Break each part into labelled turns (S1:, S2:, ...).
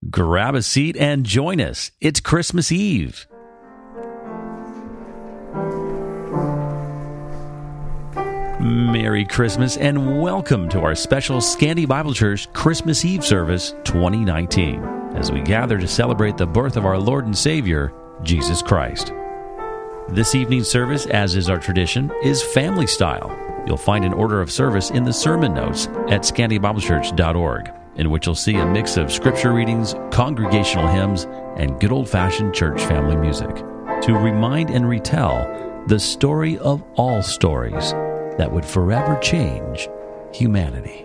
S1: Grab a seat and join us. It's Christmas Eve. Merry Christmas and welcome to our special Scandia Bible Church Christmas Eve service 2019 as we gather to celebrate the birth of our Lord and Savior, Jesus Christ. This evening's service, as is our tradition, is family style. You'll find an order of service in the sermon notes at scandiabiblechurch.org, in which you'll see a mix of scripture readings, congregational hymns, and good old-fashioned church family music to remind and retell the story of all stories that would forever change humanity.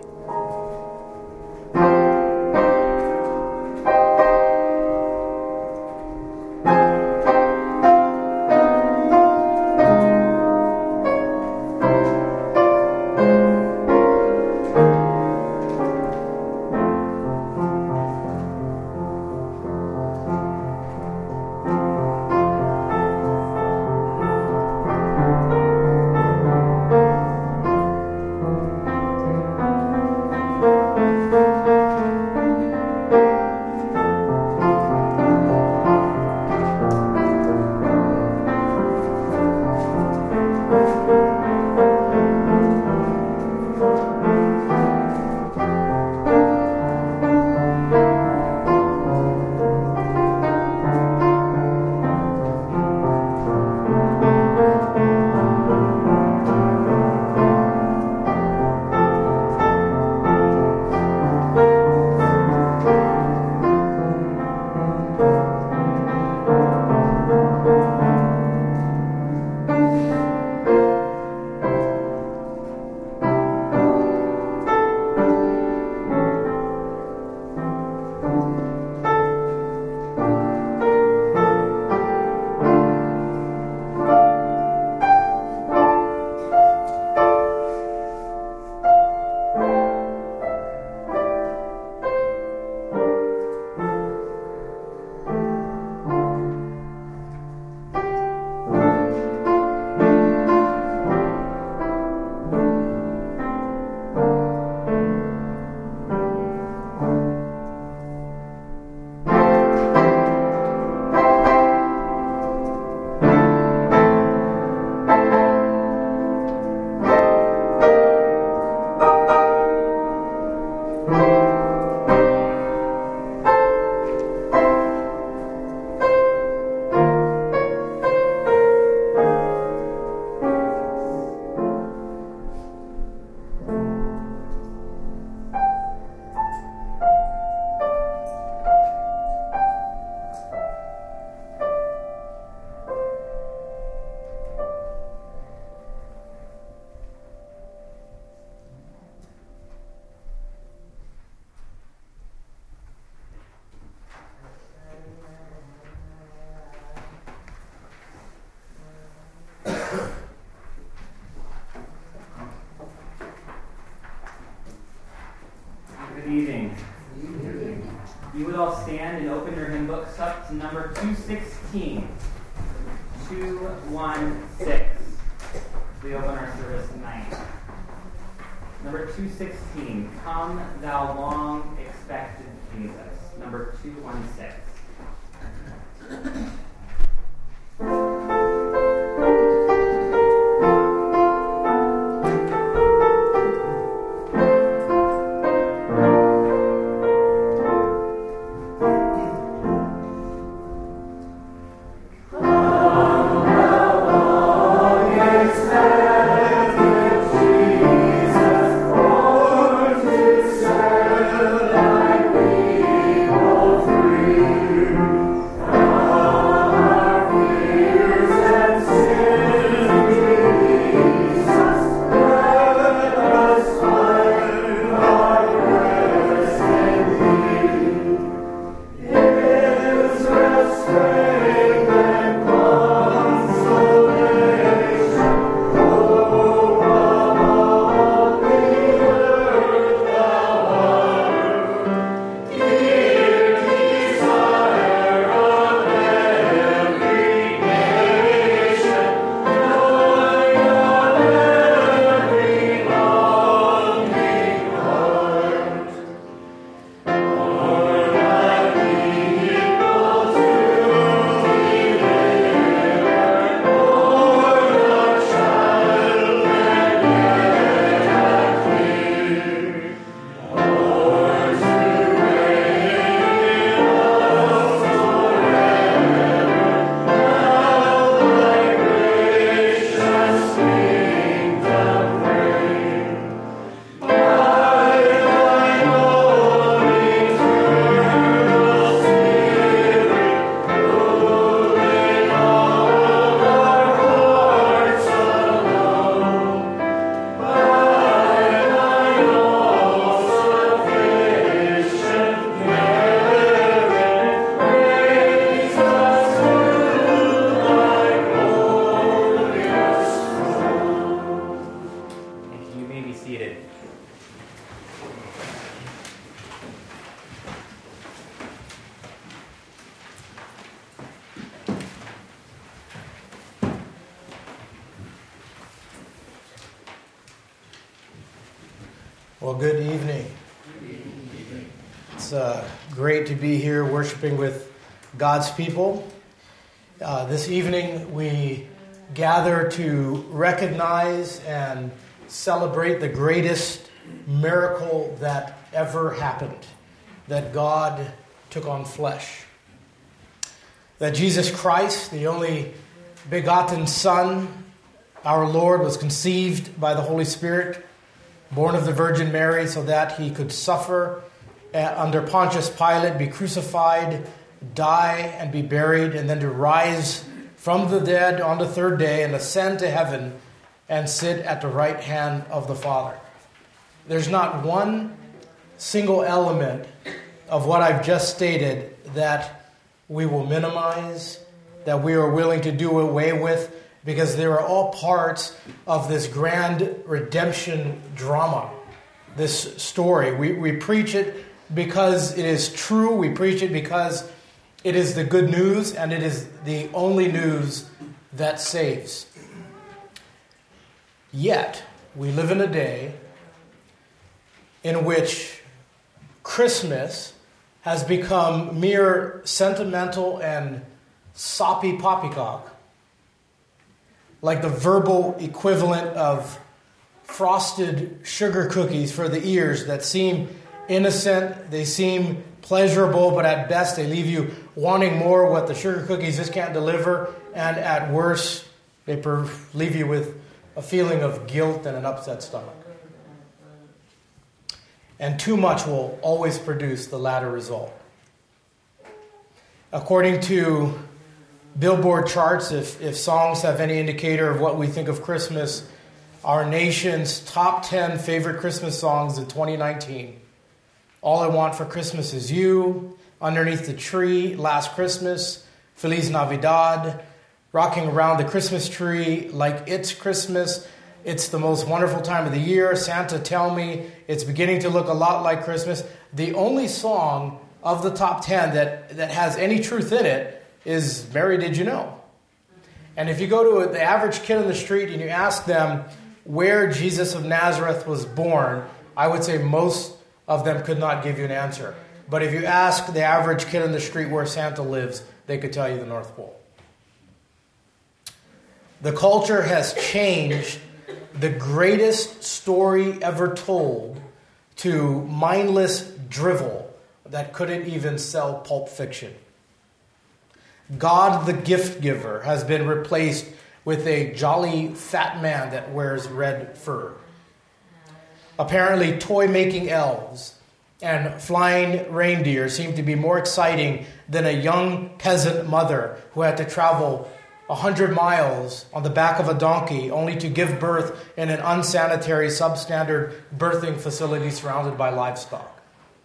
S2: Good evening. You would all stand and open your hymn books up to number 216. 216. We open our service tonight. Number 216. Come, thou long expected Jesus. Number 216.
S3: Oh Well, good evening. It's great to be here worshiping with God's people. This evening we gather to recognize and celebrate the greatest miracle that ever happened, that God took on flesh. That Jesus Christ, the only begotten Son, our Lord, was conceived by the Holy Spirit, born of the Virgin Mary, so that he could suffer under Pontius Pilate, be crucified, die, and be buried, and then to rise from the dead on the third day and ascend to heaven and sit at the right hand of the Father. There's not one single element of what I've just stated that we will minimize, that we are willing to do away with, because they are all parts of this grand redemption drama, this story. We preach it because it is true. We preach it because it is the good news, and it is the only news that saves. Yet, we live in a day in which Christmas has become mere sentimental and soppy poppycock, like the verbal equivalent of frosted sugar cookies for the ears that seem innocent, they seem pleasurable, but at best they leave you wanting more what the sugar cookies just can't deliver, and at worst they leave you with a feeling of guilt and an upset stomach. And too much will always produce the latter result. According to Billboard charts, if songs have any indicator of what we think of Christmas, our nation's top 10 favorite Christmas songs in 2019. All I Want for Christmas Is You, Underneath the Tree, Last Christmas, Feliz Navidad, Rocking Around the Christmas Tree, Like It's Christmas, It's the Most Wonderful Time of the Year, Santa Tell Me, It's Beginning to Look a Lot Like Christmas. The only song of the top 10 that has any truth in it is Mary, Did You Know? And if you go to the average kid on the street and you ask them where Jesus of Nazareth was born, I would say most of them could not give you an answer. But if you ask the average kid on the street where Santa lives, they could tell you the North Pole. The culture has changed the greatest story ever told to mindless drivel that couldn't even sell Pulp Fiction. God the gift giver has been replaced with a jolly fat man that wears red fur. Apparently, toy-making elves and flying reindeer seem to be more exciting than a young peasant mother who had to travel 100 miles on the back of a donkey only to give birth in an unsanitary, substandard birthing facility surrounded by livestock.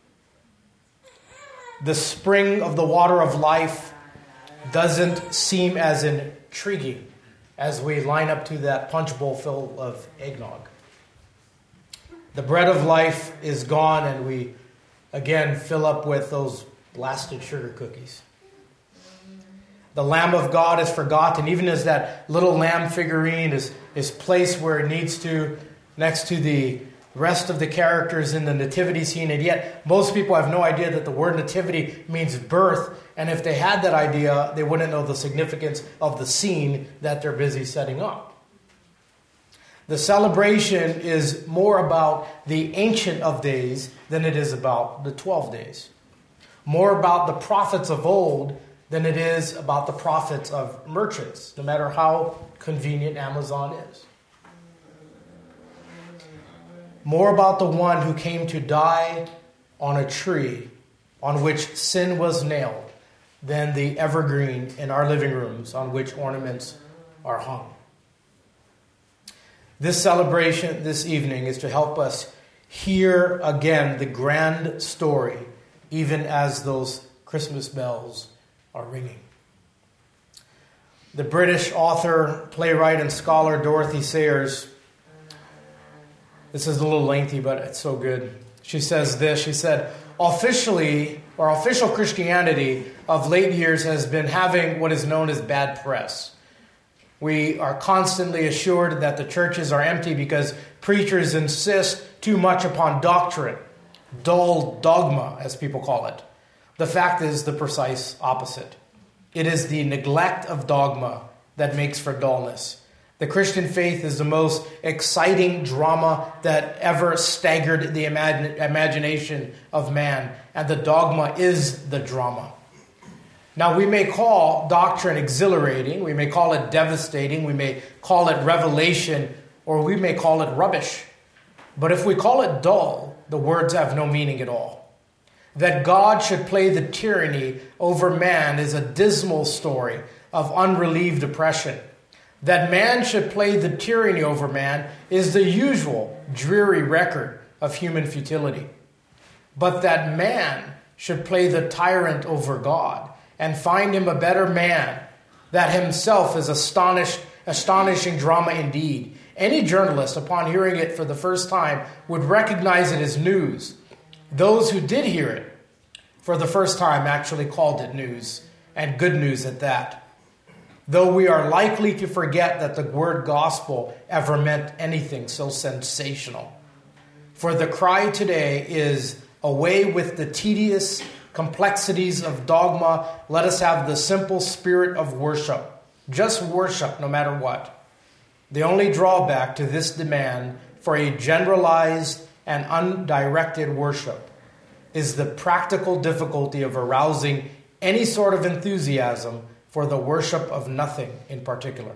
S3: The spring of the water of life doesn't seem as intriguing as we line up to that punch bowl full of eggnog. The bread of life is gone, and we again fill up with those blasted sugar cookies. The Lamb of God is forgotten, even as that little lamb figurine is placed where it needs to, next to the rest of the characters in the nativity scene, and yet most people have no idea that the word nativity means birth, and if they had that idea, they wouldn't know the significance of the scene that they're busy setting up. The celebration is more about the Ancient of Days than it is about the 12 days. More about the prophets of old than it is about the prophets of merchants, no matter how convenient Amazon is. More about the one who came to die on a tree on which sin was nailed than the evergreen in our living rooms on which ornaments are hung. This celebration this evening is to help us hear again the grand story, even as those Christmas bells are ringing. The British author, playwright, and scholar Dorothy Sayers, this is a little lengthy, but it's so good. She says this, she said, official Christianity of late years has been having what is known as bad press. We are constantly assured that the churches are empty because preachers insist too much upon doctrine, dull dogma, as people call it. The fact is the precise opposite. It is the neglect of dogma that makes for dullness. The Christian faith is the most exciting drama that ever staggered the imagination of man, and the dogma is the drama. Now, we may call doctrine exhilarating, we may call it devastating, we may call it revelation, or we may call it rubbish. But if we call it dull, the words have no meaning at all. That God should play the tyranny over man is a dismal story of unrelieved oppression. That man should play the tyranny over man is the usual dreary record of human futility. But that man should play the tyrant over God and find him a better man, that himself is astonishing drama indeed. Any journalist, upon hearing it for the first time, would recognize it as news. Those who did hear it for the first time actually called it news, and good news at that. Though we are likely to forget that the word gospel ever meant anything so sensational. For the cry today is, away with the tedious complexities of dogma, let us have the simple spirit of worship. Just worship no matter what. The only drawback to this demand for a generalized and undirected worship is the practical difficulty of arousing any sort of enthusiasm for the worship of nothing in particular.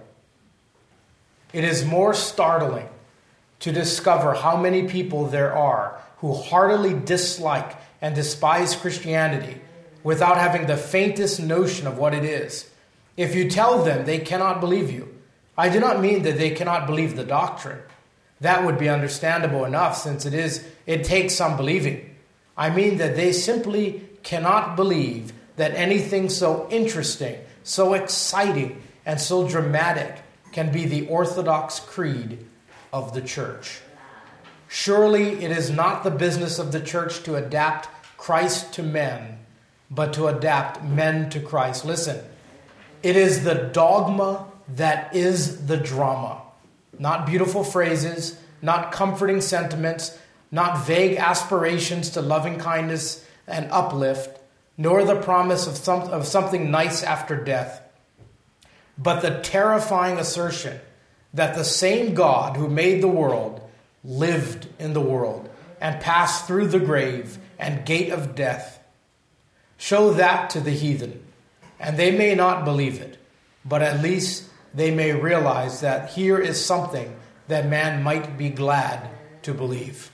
S3: It is more startling to discover how many people there are who heartily dislike and despise Christianity without having the faintest notion of what it is. If you tell them, they cannot believe you. I do not mean that they cannot believe the doctrine. That would be understandable enough, since it takes some believing. I mean that they simply cannot believe that anything so interesting, so exciting, and so dramatic can be the orthodox creed of the church. Surely it is not the business of the church to adapt Christ to men, but to adapt men to Christ. Listen, it is the dogma that is the drama. Not beautiful phrases, not comforting sentiments, not vague aspirations to loving kindness and uplift, nor the promise of something nice after death, but the terrifying assertion that the same God who made the world lived in the world and passed through the grave and gate of death. Show that to the heathen, and they may not believe it, but at least they may realize that here is something that man might be glad to believe.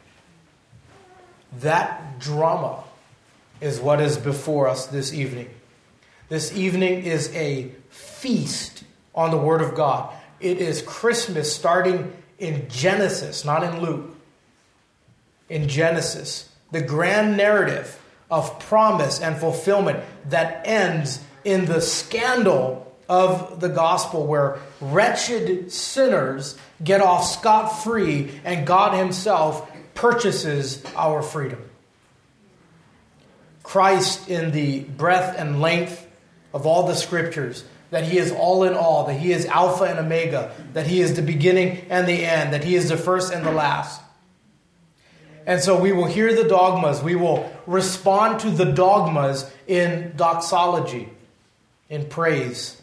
S3: That drama is what is before us this evening. This evening is a feast on the Word of God. It is Christmas starting in Genesis, not in Luke. In Genesis, the grand narrative of promise and fulfillment that ends in the scandal of the gospel, where wretched sinners get off scot-free and God himself purchases our freedom. Christ, in the breadth and length of all the scriptures, that he is all in all, that he is Alpha and Omega, that he is the beginning and the end, that he is the first and the last. And so we will hear the dogmas, we will respond to the dogmas in doxology, in praise.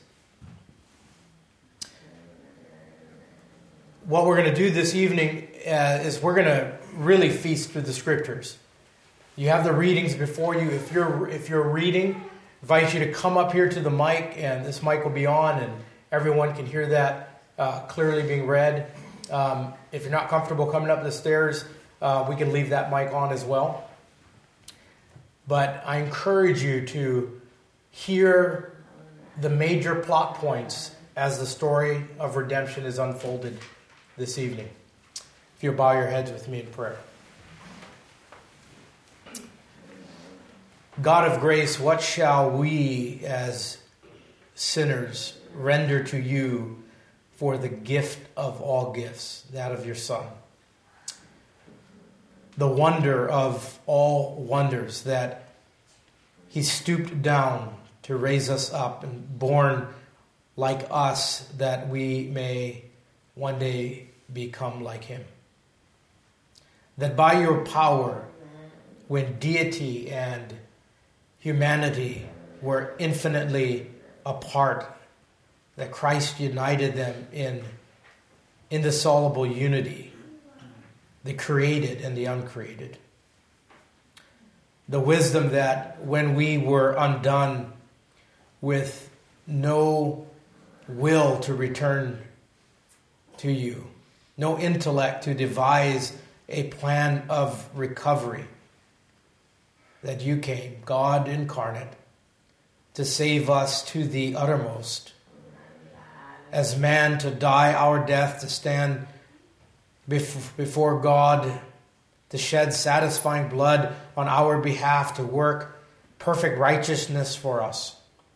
S3: What we're going to do this evening is we're going to really feast through the scriptures. You have the readings before you. If you're reading, I invite you to come up here to the mic, and this mic will be on, and everyone can hear that clearly being read. If you're not comfortable coming up the stairs, we can leave that mic on as well. But I encourage you to hear the major plot points as the story of redemption is unfolded this evening. If you'll bow your heads with me in prayer. God of grace, what shall we as sinners render to you for the gift of all gifts, that of your Son? The wonder of all wonders, that he stooped down to raise us up and born like us, that we may one day become like him. that by your power, when deity and humanity were infinitely apart, that Christ united them in indissoluble unity, the created and the uncreated. The wisdom that when we were undone with no will to return to you, no intellect to devise a plan of recovery, that you came, God incarnate, to save us to the uttermost, as man to die our death, to stand before God, to shed satisfying blood on our behalf, to work perfect righteousness for us.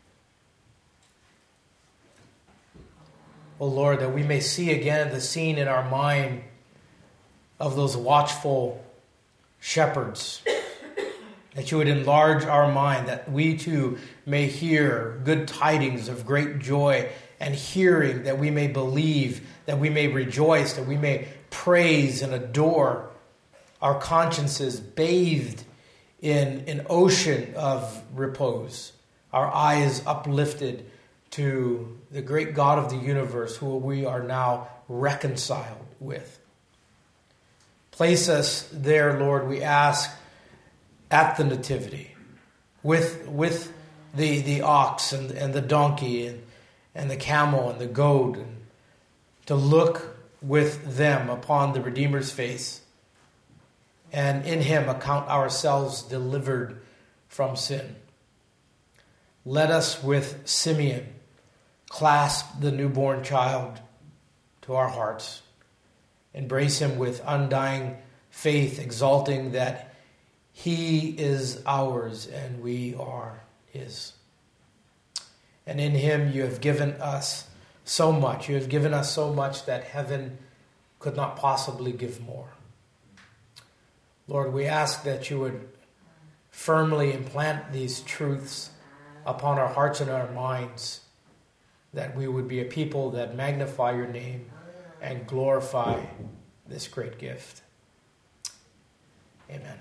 S3: O Lord, that we may see again the scene in our mind of those watchful shepherds, that you would enlarge our mind, that we too may hear good tidings of great joy, and hearing that we may believe, that we may rejoice, that we may praise and adore, our consciences bathed in an ocean of repose, our eyes uplifted to the great God of the universe, who we are now reconciled with. Place us there, Lord, we ask, at the nativity, with the ox and the donkey and the camel and the goat, and to look with them upon the Redeemer's face, and in him account ourselves delivered from sin. Let us with Simeon clasp the newborn child to our hearts, embrace him with undying faith, exalting that he is ours and we are his. And in him you have given us so much. You have given us so much that heaven could not possibly give more. Lord, we ask that you would firmly implant these truths upon our hearts and our minds, that we would be a people that magnify your name and glorify this great gift. Amen.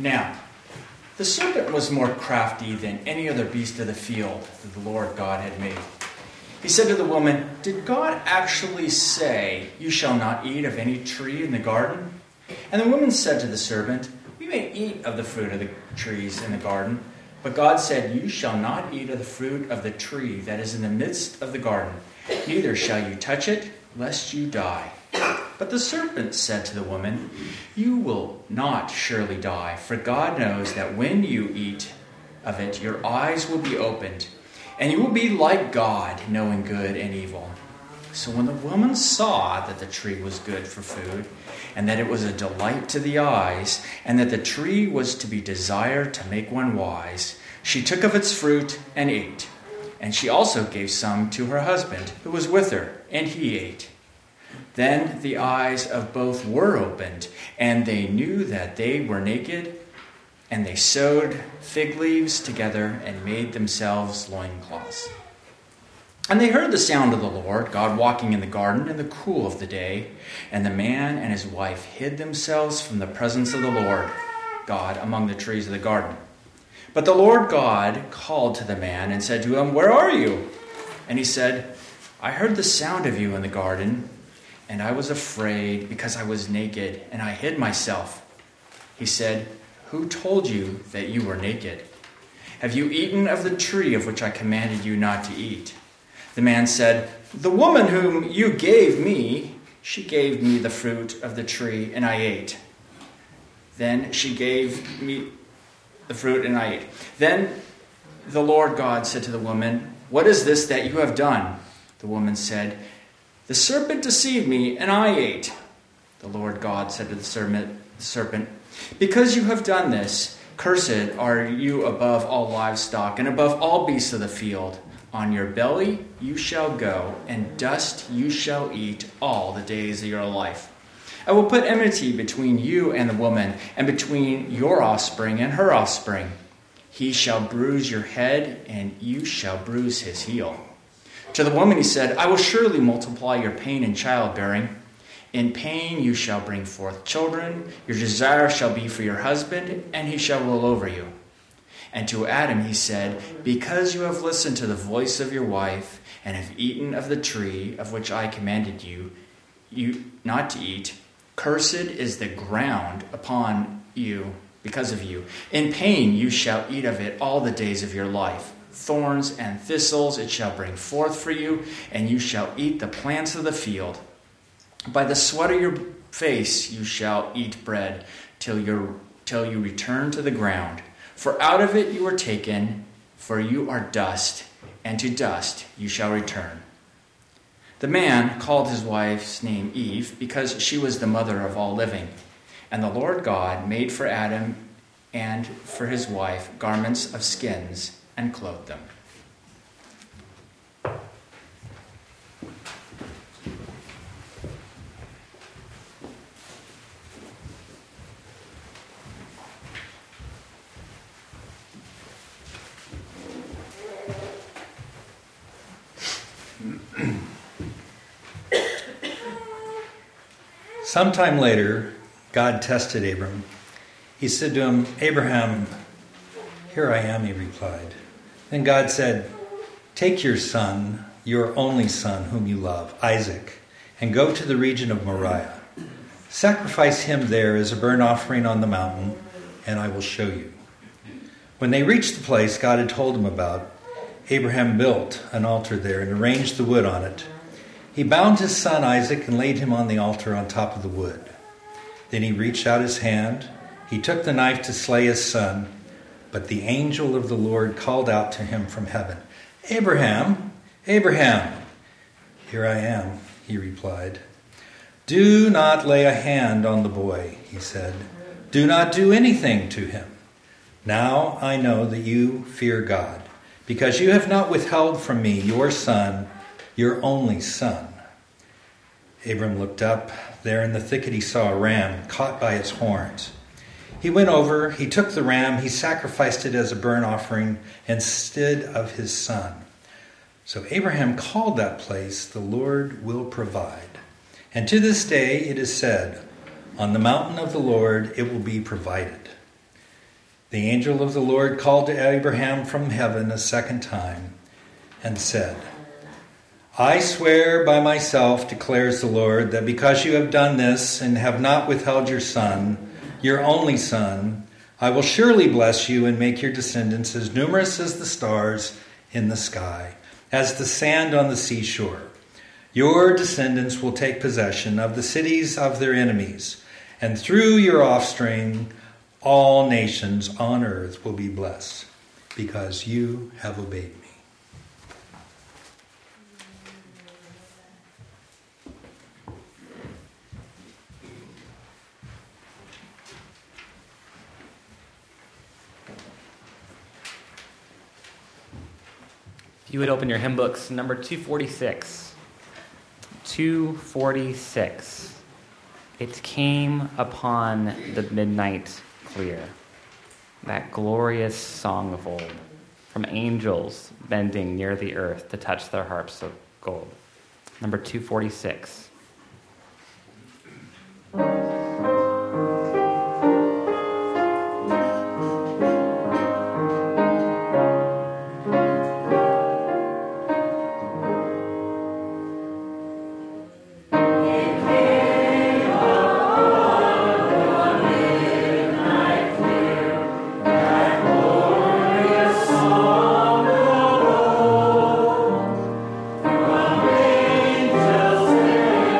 S4: Now, the serpent was more crafty than any other beast of the field that the Lord God had made. He said to the woman, "Did God actually say, 'You shall not eat of any tree in the garden'?" And the woman said to the serpent, "We may eat of the fruit of the trees in the garden, but God said, 'You shall not eat of the fruit of the tree that is in the midst of the garden, neither shall you touch it, lest you die.' But the serpent said to the woman, 'You will not surely die, for God knows that when you eat of it, your eyes will be opened, and you will be like God, knowing good and evil.' So when the woman saw that the tree was good for food, and that it was a delight to the eyes, and that the tree was to be desired to make one wise, she took of its fruit and ate. And she also gave some to her husband, who was with her, and he ate. Then the eyes of both were opened, and they knew that they were naked, and they sewed fig leaves together and made themselves loincloths. And they heard the sound of the Lord God walking in the garden in the cool of the day, and the man and his wife hid themselves from the presence of the Lord God among the trees of the garden. But the Lord God called to the man and said to him, "Where are you?" And he said, "I heard the sound of you in the garden, and I was afraid because I was naked, and I hid myself." He said, "Who told you that you were naked? Have you eaten of the tree of which I commanded you not to eat?" The man said, "The woman whom you gave me, she gave me the fruit of the tree, and I ate." Then she gave me the fruit, and I ate. Then the Lord God said to the woman, "What is this that you have done?" The woman said, "The serpent deceived me, and I ate." The Lord God said to the serpent, "Because you have done this, cursed are you above all livestock and above all beasts of the field. On your belly you shall go, and dust you shall eat all the days of your life. I will put enmity between you and the woman, and between your offspring and her offspring. He shall bruise your head, and you shall bruise his heel." To the woman he said, "I will surely multiply your pain in childbearing. In pain you shall bring forth children. Your desire shall be for your husband, and he shall rule over you." And to Adam he said, "Because you have listened to the voice of your wife, and have eaten of the tree of which I commanded you not to eat, cursed is the ground upon you because of you. In pain you shall eat of it all the days of your life. Thorns and thistles it shall bring forth for you, and you shall eat the plants of the field. By the sweat of your face you shall eat bread till you return to the ground. For out of it you were taken, for you are dust, and to dust you shall return." The man called his wife's name Eve, because she was the mother of all living. And the Lord God made for Adam and for his wife garments of skins and clothed them.
S5: Sometime later, God tested Abram. He said to him, "Abraham." "Here I am," he replied. Then God said, "Take your son, your only son whom you love, Isaac, and go to the region of Moriah. Sacrifice him there as a burnt offering on the mountain, and I will show you." When they reached the place God had told him about, Abraham built an altar there and arranged the wood on it. He bound his son Isaac and laid him on the altar on top of the wood. Then he reached out his hand. He took the knife to slay his son, but the angel of the Lord called out to him from heaven, "Abraham, Abraham." "Here I am," he replied. "Do not lay a hand on the boy," he said. "Do not do anything to him. Now I know that you fear God, because you have not withheld from me your son, your only son." Abram looked up. There in the thicket he saw a ram caught by its horns. He went over, he took the ram, he sacrificed it as a burnt offering instead of his son. So Abraham called that place, "The Lord will provide." And to this day it is said, "On the mountain of the Lord it will be provided." The angel of the Lord called to Abraham from heaven a second time and said, I swear by myself, declares the Lord, that because you have done this and have not withheld your son, your only son, I will surely bless you and make your descendants as numerous as the stars in the sky, as the sand on the seashore. Your descendants will take possession of the cities of their enemies, and through your offspring, all nations on earth will be blessed, because you have obeyed me.
S2: If you would open your hymn books, number 246. 246. It came upon the midnight clear, that glorious song of old, from angels bending near the earth to touch their harps of gold. Number 246.
S6: Angels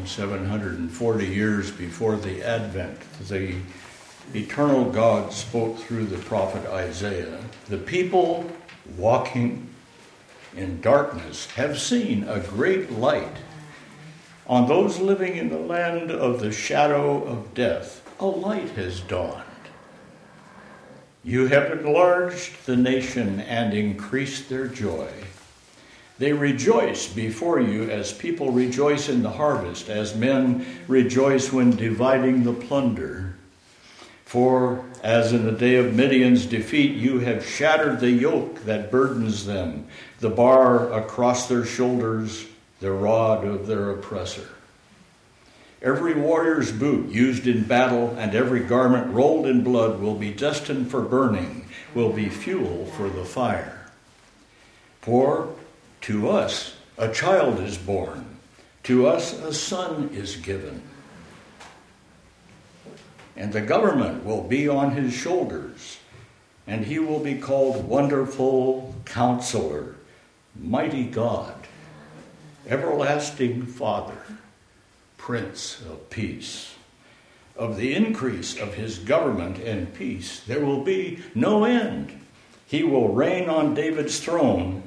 S6: 740 years before the Advent, the eternal God spoke through the prophet Isaiah. The people walking in darkness have seen a great light. On those living in the land of the shadow of death, a light has dawned. You have enlarged the nation and increased their joy. They rejoice before you as people rejoice in the harvest, as men rejoice when dividing the plunder. For as in the day of Midian's defeat, you have shattered the yoke that burdens them, the bar across their shoulders, the rod of their oppressor. Every warrior's boot used in battle and every garment rolled in blood will be destined for burning, will be fuel for the fire. For to us a child is born, to us a son is given, and the government will be on his shoulders, and he will be called Wonderful Counselor, Mighty God, Everlasting Father, Prince of Peace. Of the increase of his government and peace there will be no end. He will reign on David's throne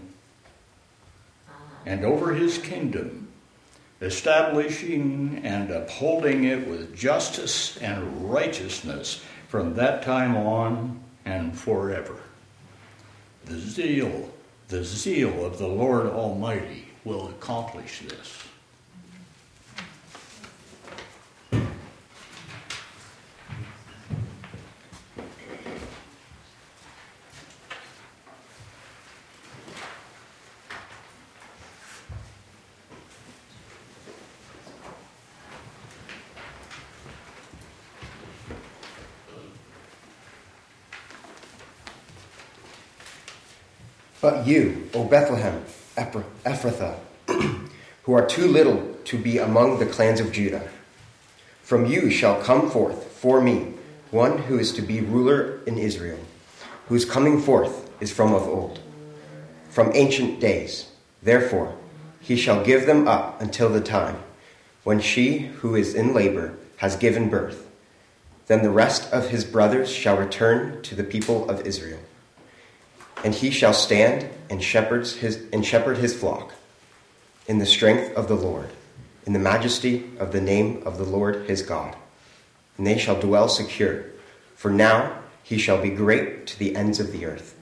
S6: and over his kingdom, establishing and upholding it with justice and righteousness from that time on and forever. The zeal of the Lord Almighty will accomplish this.
S7: But you, O Bethlehem, Ephrathah, who are too little to be among the clans of Judah, from you shall come forth for me one who is to be ruler in Israel, whose coming forth is from of old, from ancient days. Therefore he shall give them up until the time when she who is in labor has given birth. Then the rest of his brothers shall return to the people of Israel. And he shall stand and shepherd his flock in the strength of the Lord, in the majesty of the name of the Lord his God. And they shall dwell secure, for now he shall be great to the ends of the earth.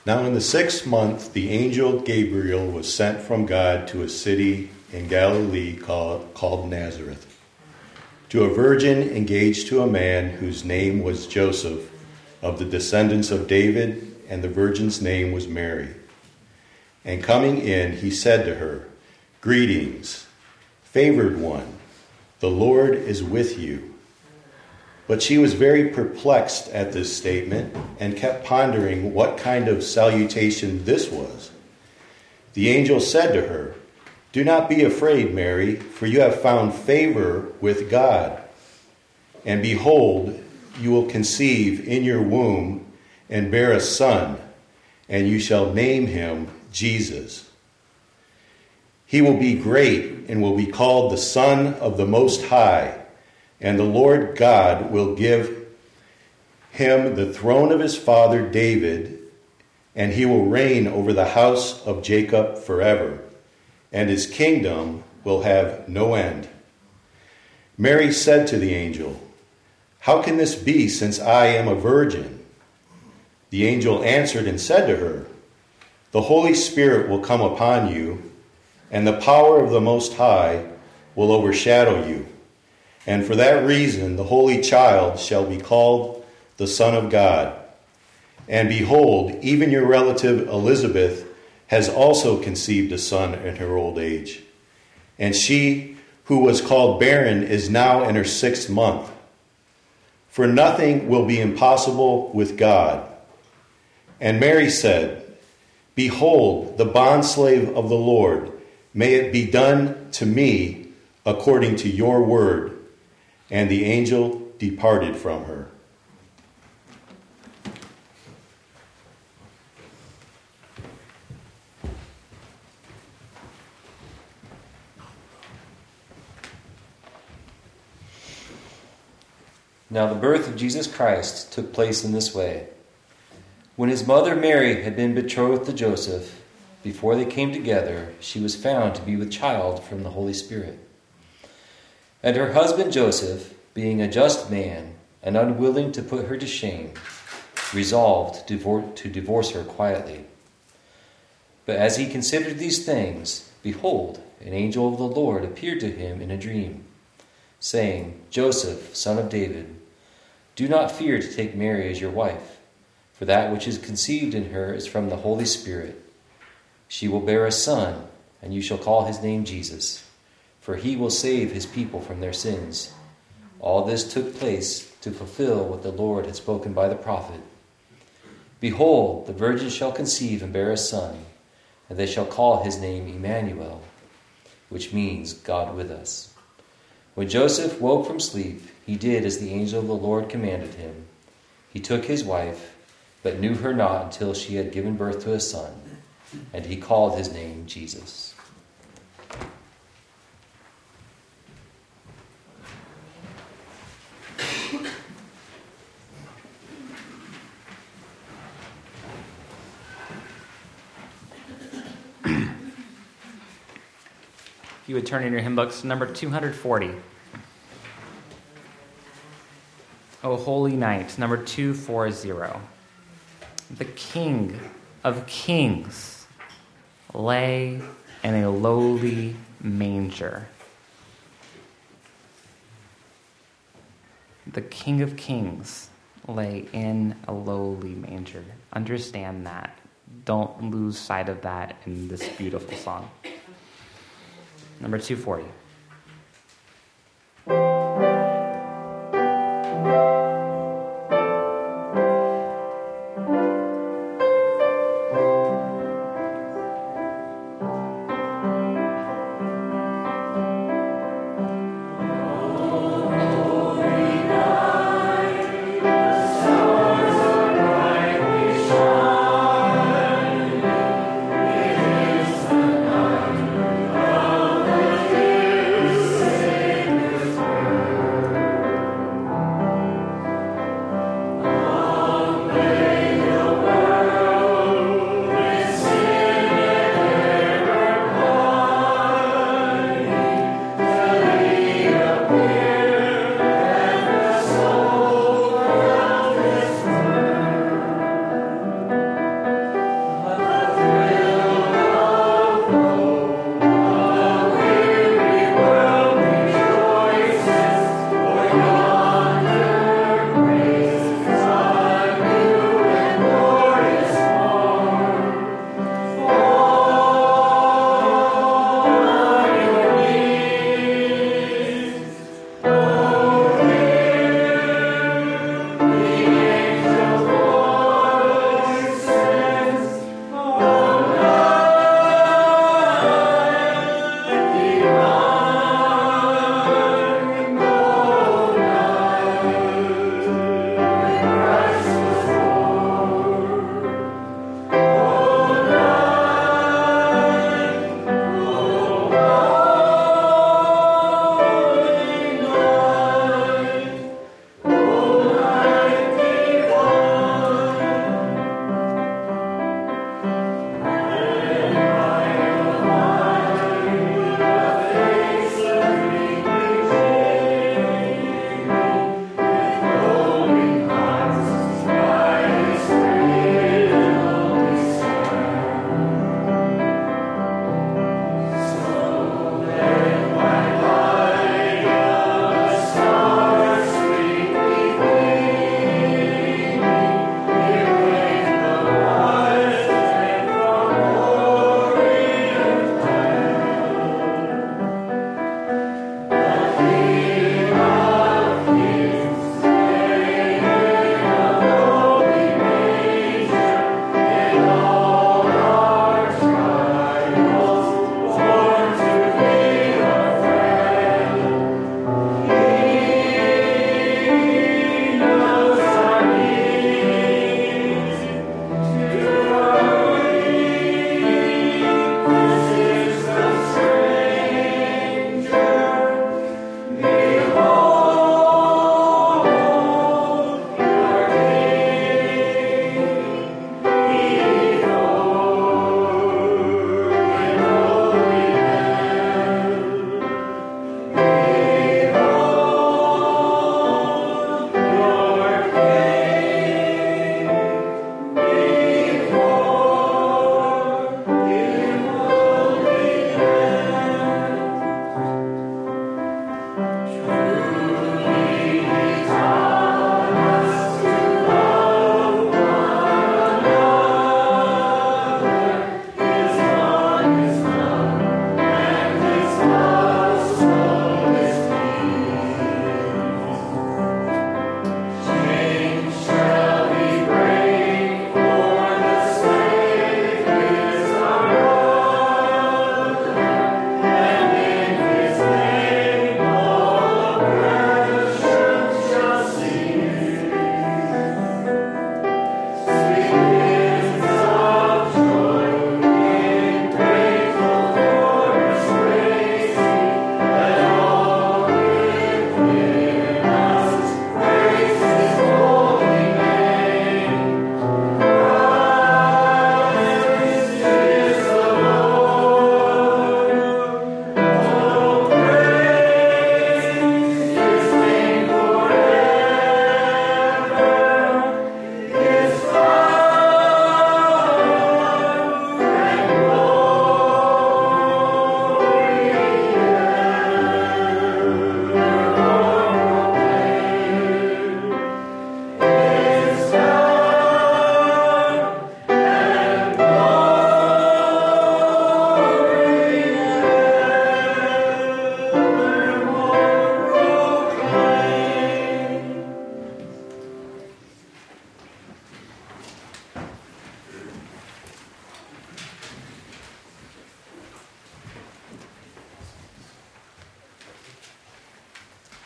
S8: Now in the 6th month, the angel Gabriel was sent from God to a city in Galilee called Nazareth, to a virgin engaged to a man whose name was Joseph, of the descendants of David, and the virgin's name was Mary. And coming in, he said to her, "Greetings, favored one, the Lord is with you." But she was very perplexed at this statement and kept pondering what kind of salutation this was. The angel said to her, "Do not be afraid, Mary, for you have found favor with God. And behold, you will conceive in your womb and bear a son, and you shall name him Jesus. He will be great and will be called the Son of the Most High. And the Lord God will give him the throne of his father David, and he will reign over the house of Jacob forever, and his kingdom will have no end." Mary said to the angel, "How can this be, since I am a virgin?" The angel answered and said to her, "The Holy Spirit will come upon you, and the power of the Most High will overshadow you. And for that reason, the Holy Child shall be called the Son of God. And behold, even your relative Elizabeth has also conceived a son in her old age. And she who was called barren is now in her 6th month. For nothing will be impossible with God." And Mary said, "Behold, the bondslave of the Lord, may it be done to me according to your word." And the angel departed from her.
S9: Now the birth of Jesus Christ took place in this way. When his mother Mary had been betrothed to Joseph, before they came together, she was found to be with child from the Holy Spirit. And her husband Joseph, being a just man and unwilling to put her to shame, resolved to divorce her quietly. But as he considered these things, behold, an angel of the Lord appeared to him in a dream, saying, "Joseph, son of David, do not fear to take Mary as your wife, for that which is conceived in her is from the Holy Spirit. She will bear a son, and you shall call his name Jesus, for he will save his people from their sins." All this took place to fulfill what the Lord had spoken by the prophet. "Behold, the virgin shall conceive and bear a son, and they shall call his name Emmanuel," which means God with us. When Joseph woke from sleep, he did as the angel of the Lord commanded him. He took his wife, but knew her not until she had given birth to a son, and he called his name Jesus.
S2: If you would turn in your hymn books, number 240. O Holy Night, number 240. The King of Kings lay in a lowly manger. The King of Kings lay in a lowly manger. Understand that. Don't lose sight of that in this beautiful song. Number 240.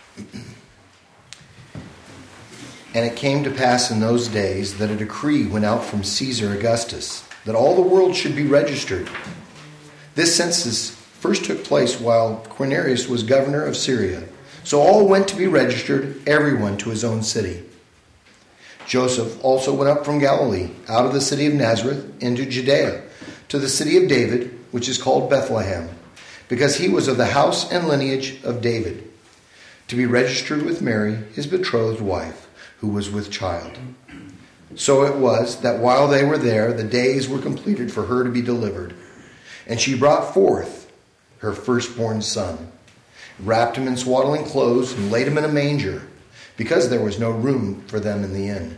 S7: And it came to pass in those days that a decree went out from Caesar Augustus that all the world should be registered. This census first took place while Quirinius was governor of Syria. So all went to be registered, everyone to his own city. Joseph also went up from Galilee, out of the city of Nazareth, into Judea, to the city of David, which is called Bethlehem, because he was of the house and lineage of David, to be registered with Mary, his betrothed wife, who was with child. So it was that while they were there, the days were completed for her to be delivered. And she brought forth her firstborn son, wrapped him in swaddling clothes, and laid him in a manger, because there was no room for them in the inn.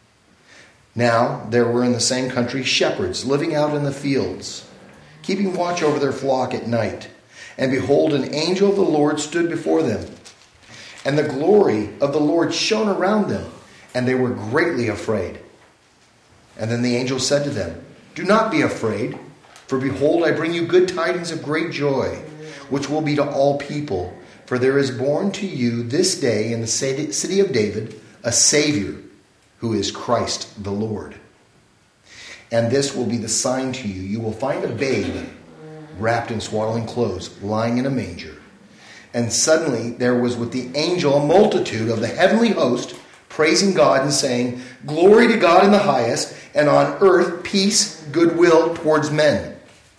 S7: Now there were in the same country shepherds living out in the fields, keeping watch over their flock at night. And behold, an angel of the Lord stood before them. And the glory of the Lord shone around them, and they were greatly afraid. And then the angel said to them, "Do not be afraid, for behold, I bring you good tidings of great joy, which will be to all people. For there is born to you this day in the city of David a Savior, who is Christ the Lord. And this will be the sign to you. You will find a babe wrapped in swaddling clothes, lying in a manger." And suddenly there was with the angel a multitude of the heavenly host, praising God and saying, "Glory to God in the highest, and on earth peace, goodwill towards men."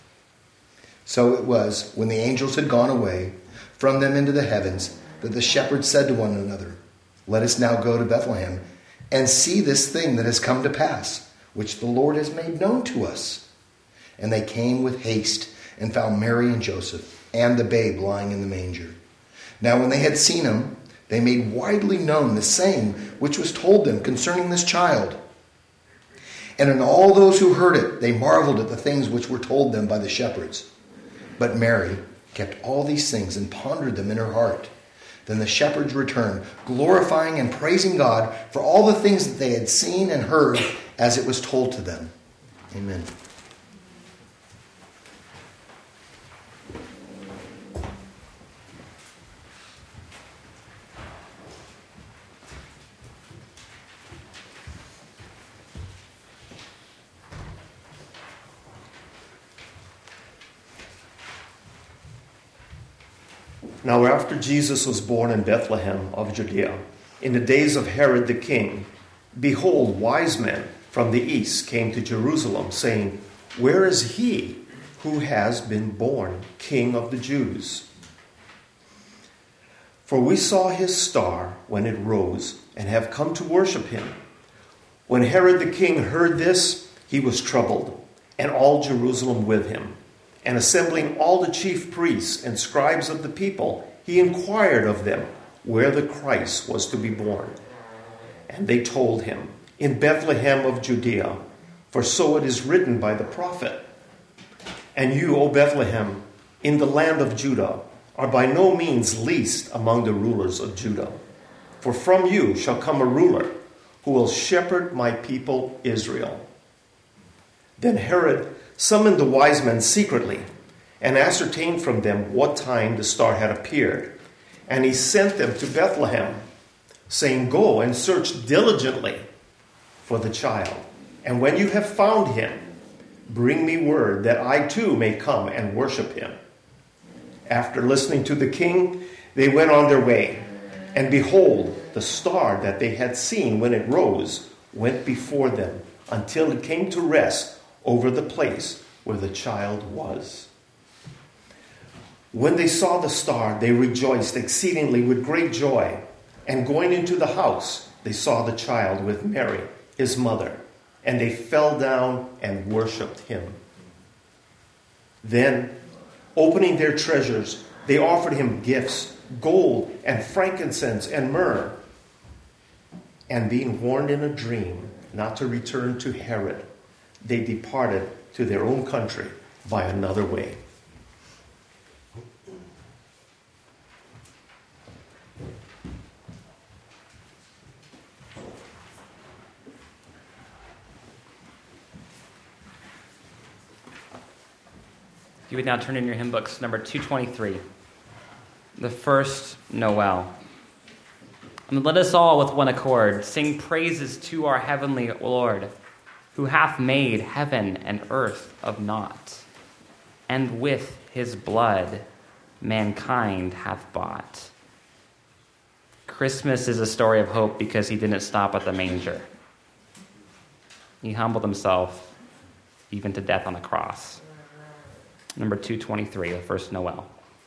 S7: So it was, when the angels had gone away from them into the heavens, that the shepherds said to one another, "Let us now go to Bethlehem and see this thing that has come to pass, which the Lord has made known to us." And they came with haste and found Mary and Joseph and the babe lying in the manger. Now when they had seen him, they made widely known the saying which was told them concerning this child. And in all those who heard it, they marveled at the things which were told them by the shepherds. But Mary kept all these things and pondered them in her heart. Then the shepherds returned, glorifying and praising God for all the things that they had seen and heard as it was told to them. Amen.
S10: Now after Jesus was born in Bethlehem of Judea, in the days of Herod the king, behold, wise men from the east came to Jerusalem, saying, "Where is he who has been born King of the Jews? For we saw his star when it rose, and have come to worship him." When Herod the king heard this, he was troubled, and all Jerusalem with him. And assembling all the chief priests and scribes of the people, he inquired of them where the Christ was to be born. And they told him, "In Bethlehem of Judea, for so it is written by the prophet. And you, O Bethlehem, in the land of Judah, are by no means least among the rulers of Judah. For from you shall come a ruler who will shepherd my people Israel." Then Herod summoned the wise men secretly and ascertained from them what time the star had appeared. And he sent them to Bethlehem, saying, "Go and search diligently for the child. And when you have found him, bring me word that I too may come and worship him." After listening to the king, they went on their way. And behold, the star that they had seen when it rose went before them until it came to rest over the place where the child was. When they saw the star, they rejoiced exceedingly with great joy. And going into the house, they saw the child with Mary, his mother, and they fell down and worshipped him. Then, opening their treasures, they offered him gifts, gold and frankincense and myrrh. And being warned in a dream not to return to Herod, they departed to their own country by another way.
S2: You would now turn in your hymn books, number 223, the first Noel. And let us all with one accord sing praises to our heavenly Lord, who hath made heaven and earth of naught, and with his blood mankind hath bought. Christmas is a story of hope because he didn't stop at the manger. He humbled himself even to death on the cross. Number 223, the first Noel.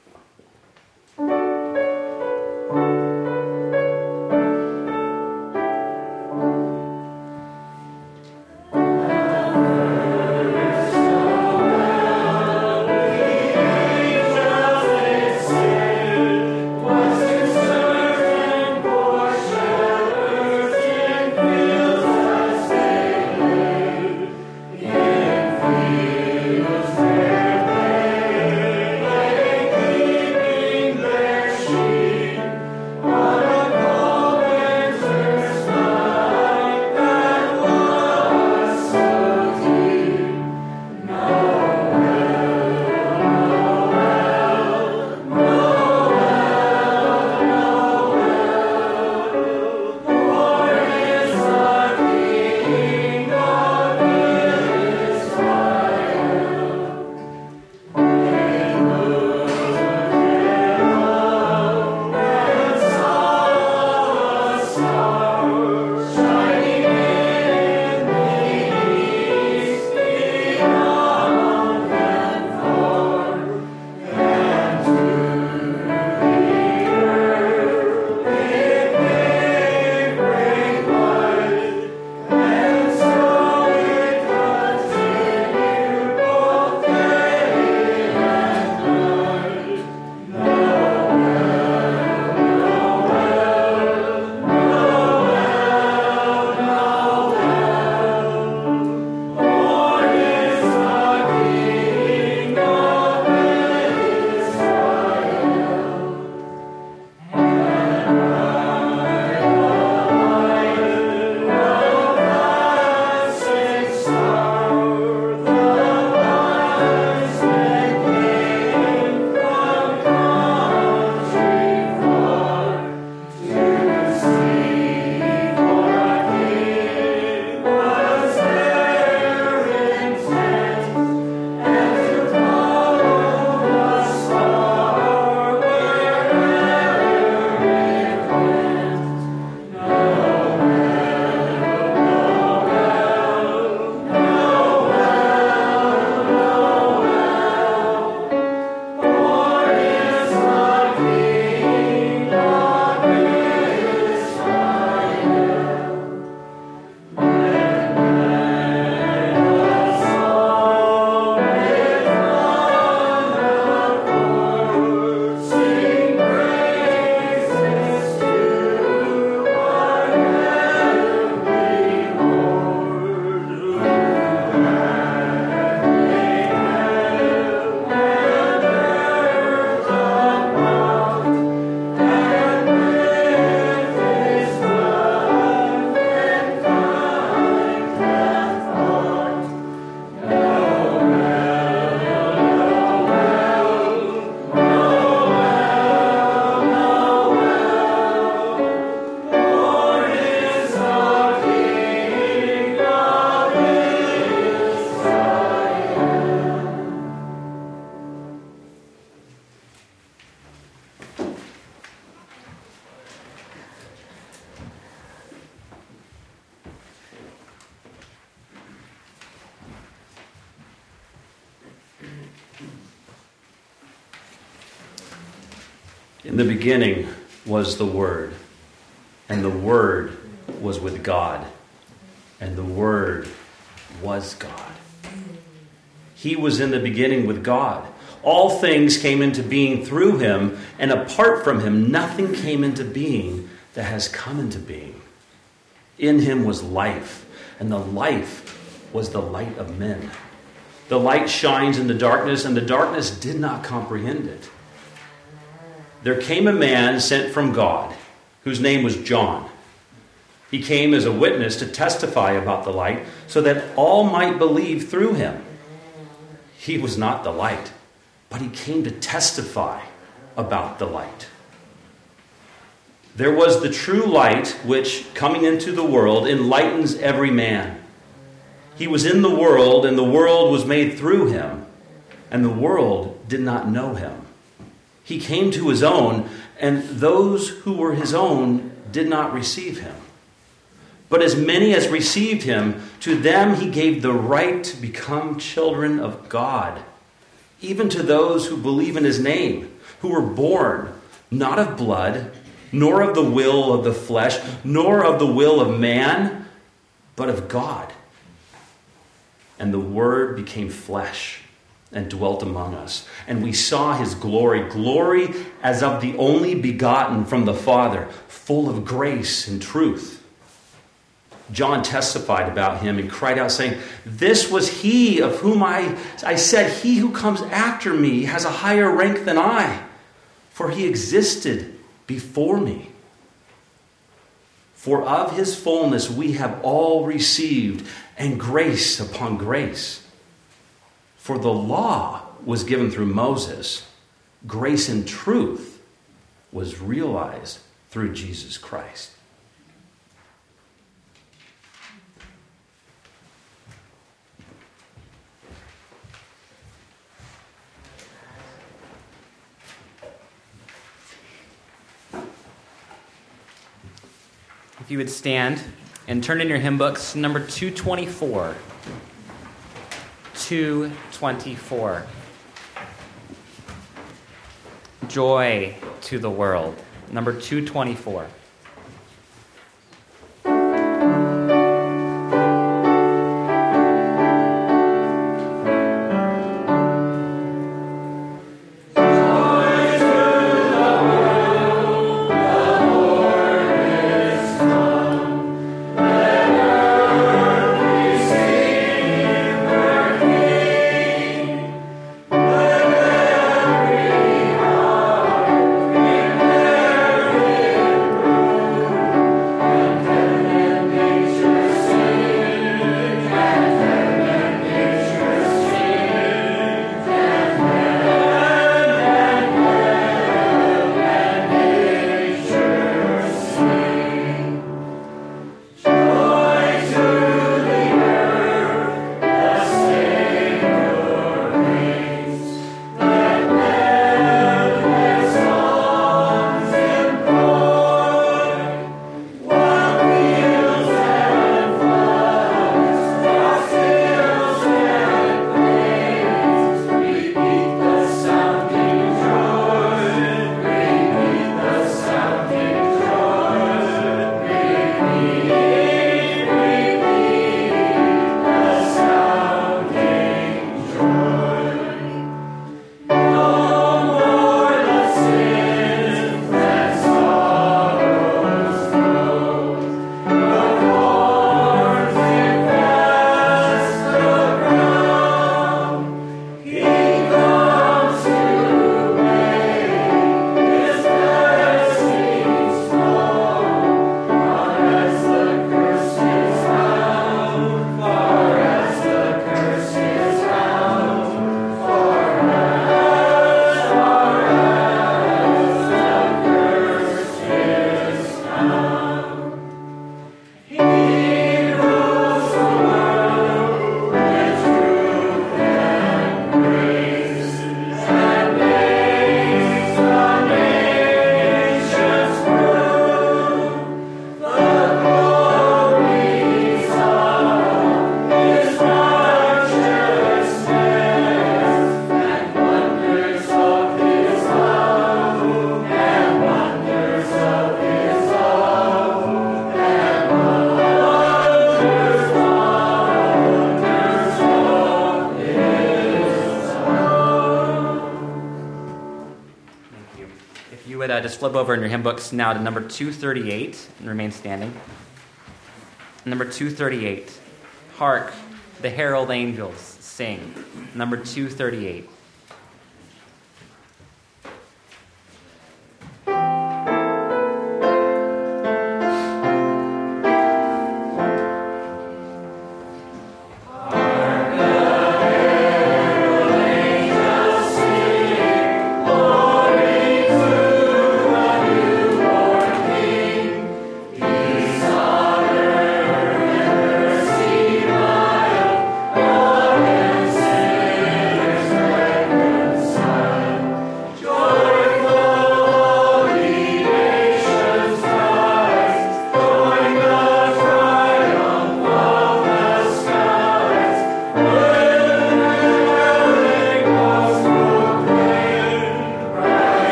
S1: In the beginning was the Word, and the Word was with God, and the Word was God. He was in the beginning with God. All things came into being through him, and apart from him, nothing came into being that has come into being. In him was life, and the life was the light of men. The light shines in the darkness, and the darkness did not comprehend it. There came a man sent from God, whose name was John. He came as a witness to testify about the light, so that all might believe through him. He was not the light, but he came to testify about the light. There was the true light, which, coming into the world, enlightens every man. He was in the world, and the world was made through him, and the world did not know him. He came to his own, and those who were his own did not receive him. But as many as received him, to them he gave the right to become children of God, even to those who believe in his name, who were born not of blood, nor of the will of the flesh, nor of the will of man, but of God. And the Word became flesh and dwelt among us. And we saw his glory, glory as of the only begotten from the Father, full of grace and truth. John testified about him and cried out, saying, "This was he of whom I said, he who comes after me has a higher rank than I, for he existed before me. For of his fullness we have all received, and grace upon grace. For the law was given through Moses. Grace and truth was realized through Jesus Christ."
S2: If you would stand and turn in your hymn books, number 224. 224. Joy to the world. Number 224. Just flip over in your hymn books now to number 238 and remain standing. Number 238. Hark, the herald angels sing. Number 238.
S11: Glory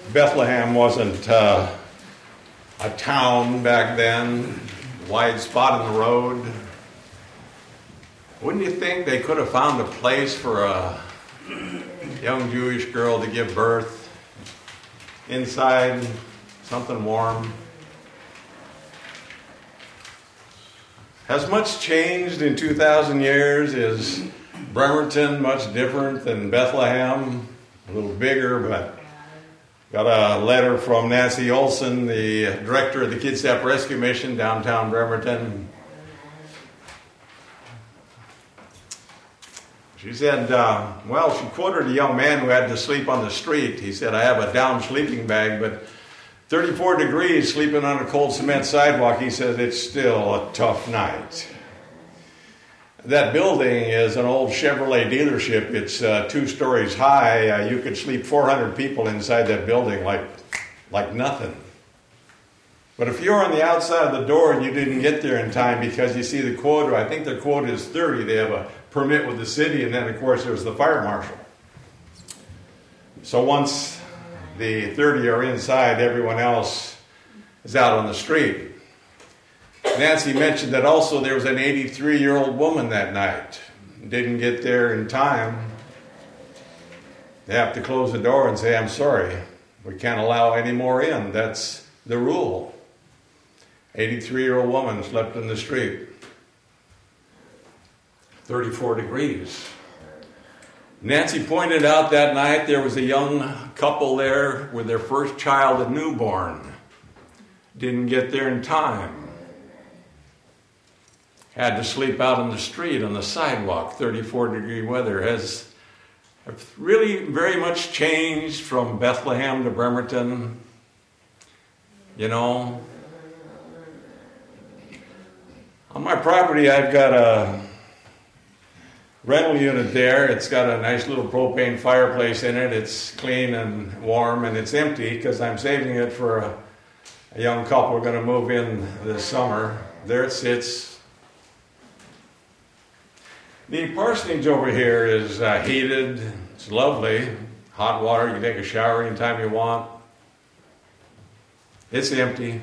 S6: Bethlehem wasn't a town back then, wide spot in the road. Wouldn't you think they could have found a place for a young Jewish girl to give birth? Inside, something warm. Has much changed in 2,000 years? Is Bremerton much different than Bethlehem? A little bigger, but got a letter from Nancy Olson, the director of the Kitsap Rescue Mission, downtown Bremerton. She said, she quoted a young man who had to sleep on the street. He said, I have a down sleeping bag, but 34 degrees sleeping on a cold cement sidewalk, he says, it's still a tough night. That building is an old Chevrolet dealership. It's 2 stories high. You could sleep 400 people inside that building like nothing. But if you're on the outside of the door and you didn't get there in time because you see the quota, I think their quota is 30. They have a permit with the city, and then, of course, there's the fire marshal. So once the 30 are inside, everyone else is out on the street. Nancy mentioned that also there was an 83-year-old woman that night. Didn't get there in time. They have to close the door and say, I'm sorry, we can't allow any more in. That's the rule. 83-year-old woman slept in the street. 34 degrees. Nancy pointed out that night there was a young couple there with their first child, a newborn. Didn't get there in time. Had to sleep out on the street, on the sidewalk. 34-degree weather has really very much changed from Bethlehem to Bremerton. You know, on my property I've got a rental unit there. It's got a nice little propane fireplace in it. It's clean and warm, and it's empty because I'm saving it for a young couple we're going to move in this summer. There it sits. The parsonage over here is heated. It's lovely. Hot water. You can take a shower anytime you want. It's empty.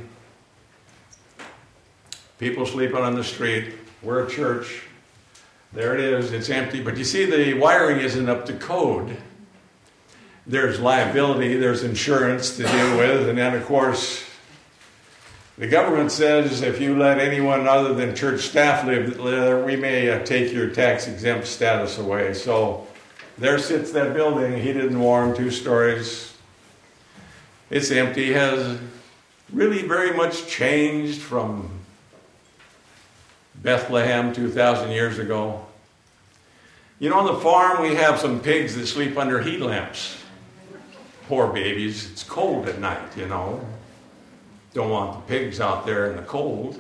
S6: People sleeping on the street. We're a church. There it is. It's empty. But you see, the wiring isn't up to code. There's liability. There's insurance to deal with. And then, of course, the government says if you let anyone other than church staff live there, we may take your tax-exempt status away. So there sits that building, heated and warm, 2 stories. It's empty. Has really very much changed from Bethlehem 2,000 years ago. You know, on the farm we have some pigs that sleep under heat lamps. Poor babies. It's cold at night, you know. Don't want the pigs out there in the cold.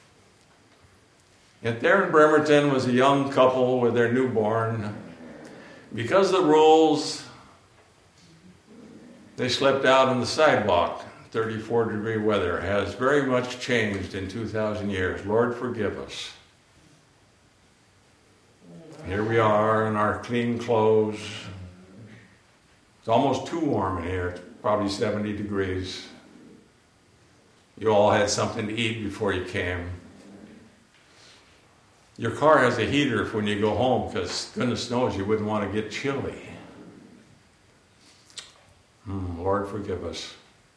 S6: Yet there in Bremerton was a young couple with their newborn. Because of the rules, they slept out on the sidewalk. 34-degree weather has very much changed in 2,000 years. Lord, forgive us. Here we are in our clean clothes. It's almost too warm in here. It's probably 70 degrees. You all had something to eat before you came. Your car has a heater when you go home because goodness knows you wouldn't want to get chilly. Lord, forgive us.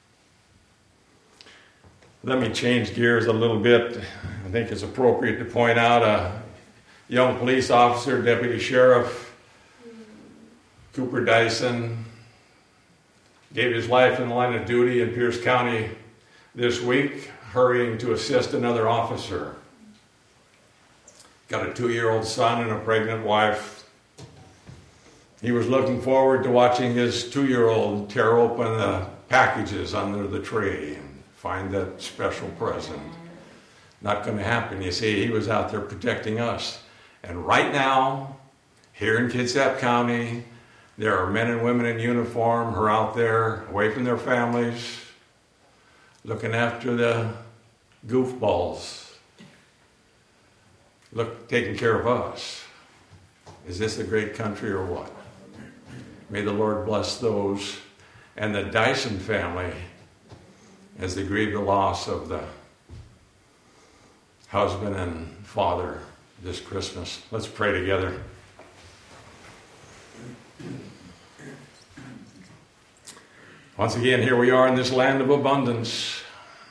S6: Let me change gears a little bit. I think it's appropriate to point out a young police officer, Deputy Sheriff Cooper Dyson, gave his life in the line of duty in Pierce County this week, hurrying to assist another officer. Got a 2-year-old son and a pregnant wife. He was looking forward to watching his 2-year-old tear open the packages under the tree and find that special present. Not going to happen. You see, he was out there protecting us. And right now, here in Kitsap County, there are men and women in uniform who are out there away from their families, looking after the goofballs, taking care of us. Is this a great country or what? May the Lord bless those
S11: and the Dyson family as they grieve the loss of the husband and father this Christmas. Let's pray together. Once again, here we are in this land of abundance.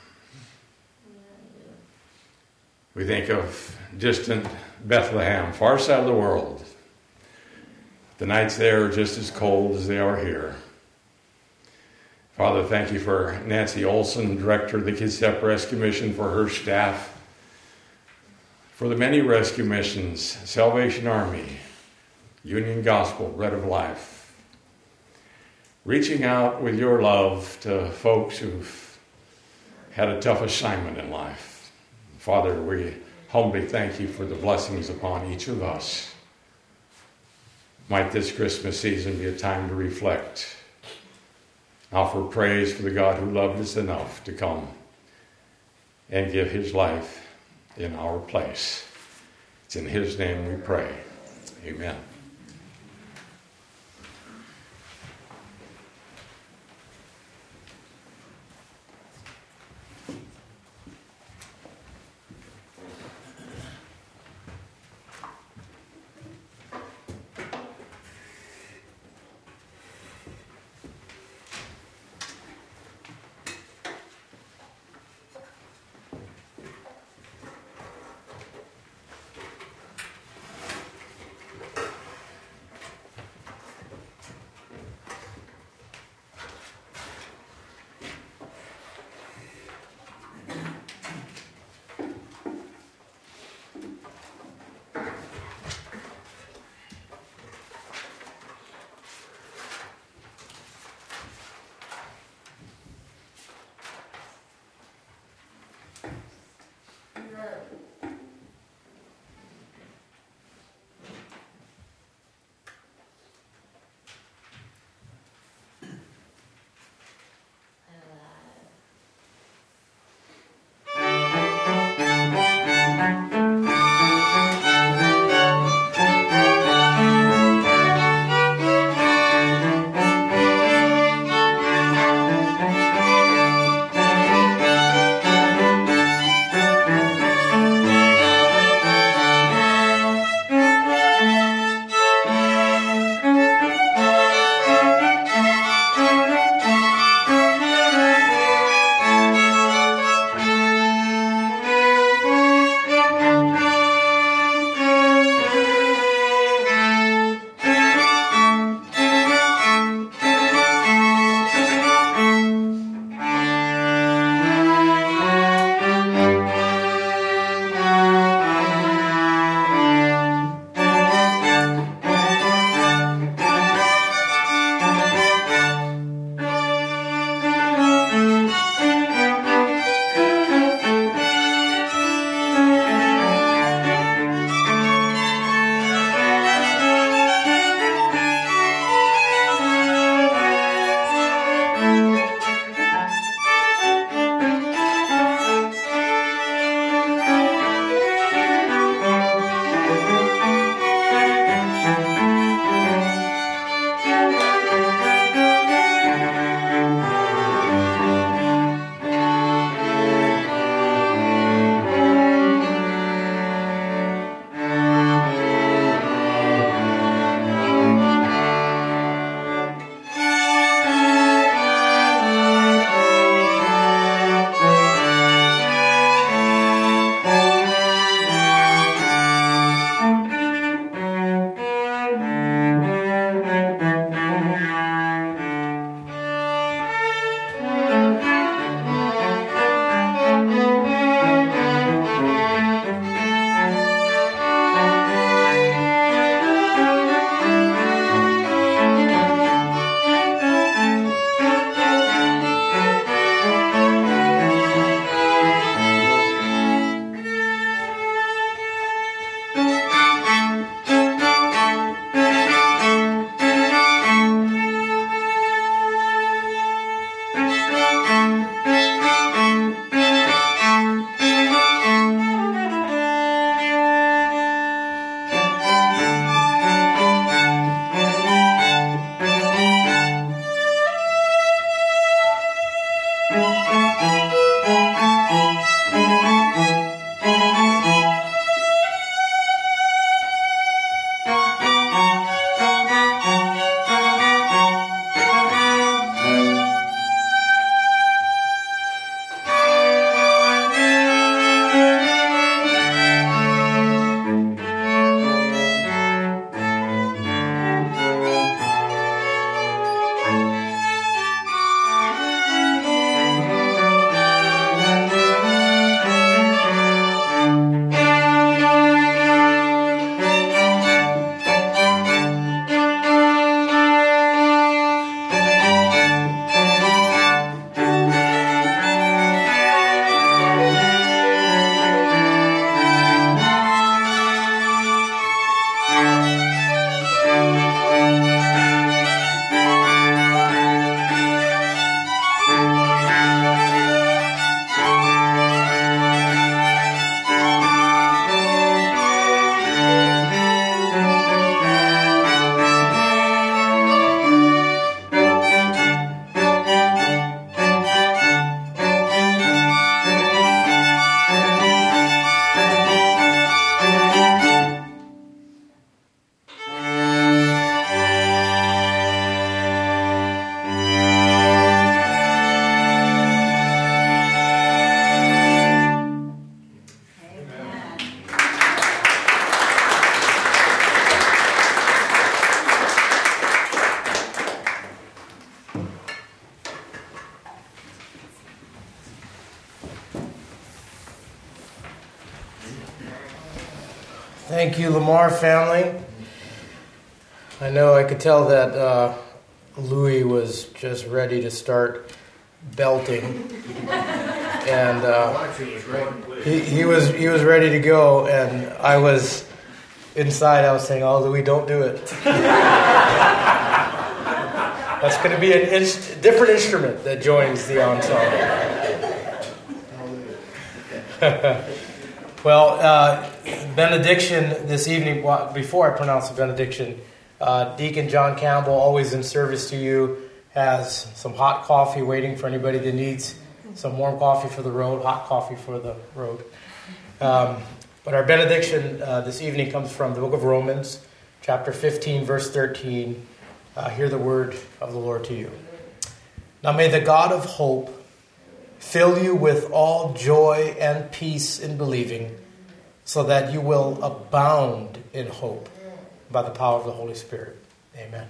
S11: We think of distant Bethlehem, far side of the world. The nights there are just as cold as they are here. Father, thank you for Nancy Olson, Director of the Kitsap Rescue Mission, for her staff, for the many rescue missions, Salvation Army, Union Gospel, Bread of Life, reaching out with your love to folks who've had a tough assignment in life. Father, we humbly thank you for the blessings upon each of us. Might this Christmas season be a time to reflect, offer praise for the God who loved us enough to come and give his life in our place. It's in his name we pray. Amen.
S3: Thank you, Lamar family. I know I could tell that Louis was just ready to start belting, and he was ready to go. And I was inside. I was saying, "Oh, Louis, don't do it." That's going to be a different instrument that joins the ensemble. Well, benediction this evening. Before I pronounce the benediction, Deacon John Campbell, always in service to you, has some hot coffee waiting for anybody that needs some warm coffee for the road, hot coffee for the road. But our benediction this evening comes from the book of Romans, chapter 15, verse 13. Hear the word of the Lord to you. Now may the God of hope fill you with all joy and peace in believing, so that you will abound in hope by the power of the Holy Spirit. Amen.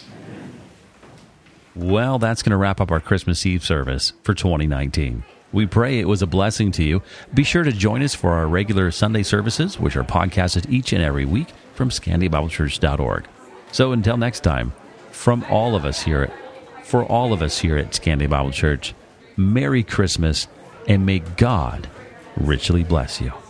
S1: Well, that's going to wrap up our Christmas Eve service for 2019. We pray it was a blessing to you. Be sure to join us for our regular Sunday services, which are podcasted each and every week from ScandiaBibleChurch.org. So until next time, for all of us here at Scandia Bible Church, Merry Christmas, and may God richly bless you.